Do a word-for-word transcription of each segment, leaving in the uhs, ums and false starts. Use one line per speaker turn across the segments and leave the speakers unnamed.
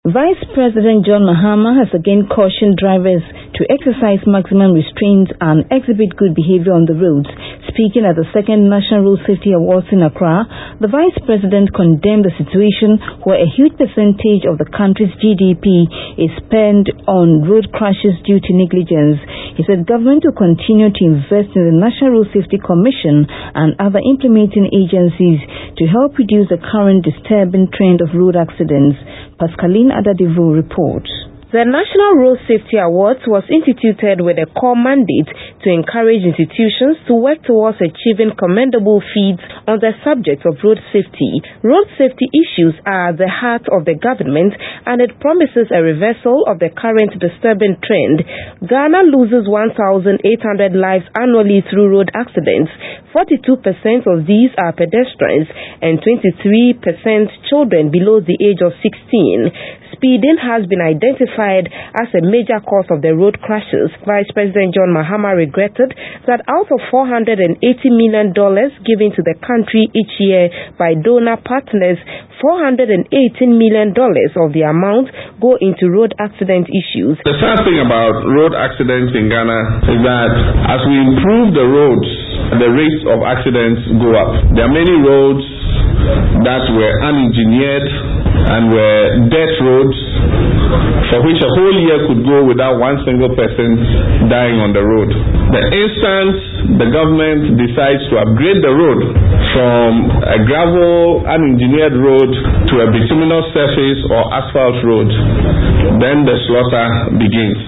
Vice President John Mahama has again cautioned drivers to exercise maximum restraint and exhibit good behavior on the roads. Speaking at the second National Road Safety Awards in Accra, the Vice President condemned the situation where a huge percentage of the country's G D P is spent on road crashes due to negligence. He said government will continue to invest in the National Road Safety Commission and other implementing agencies to help reduce the current disturbing trend of road accidents. Pascaline Adadivo reports.
The National Road Safety Awards was instituted with a core mandate to encourage institutions to work towards achieving commendable feats on the subject of road safety. Road safety issues are the heart of the government, and it promises a reversal of the current disturbing trend. Ghana loses one thousand eight hundred lives annually through road accidents. forty-two percent of these are pedestrians and twenty-three percent children below the age of sixteen. Speeding has been identified as a major cause of the road crashes. Vice President John Mahama regretted that out of four hundred eighty million dollars given to the country each year by donor partners, four hundred eighteen million dollars of the amount go into road accident issues.
The sad thing about road accidents in Ghana is that as we improve the roads, the rates of accidents go up. There are many roads that were unengineered and were dirt roads for which a whole year could go without one single person dying on the road. The instant the government decides to upgrade the road from a gravel unengineered road to a bituminous surface or asphalt road, then the slaughter begins.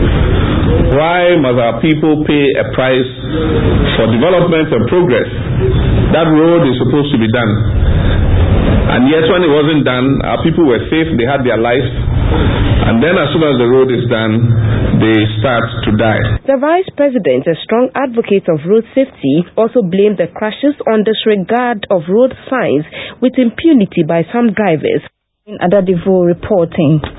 Why must our people pay a price for development and progress? That road is supposed to be done. And yet when it wasn't done, our people were safe, they had their life. And then as soon as the road is done, they start to die.
The Vice President, a strong advocate of road safety, also blamed the crashes on disregard of road signs with impunity by some drivers.
Adadivo reporting.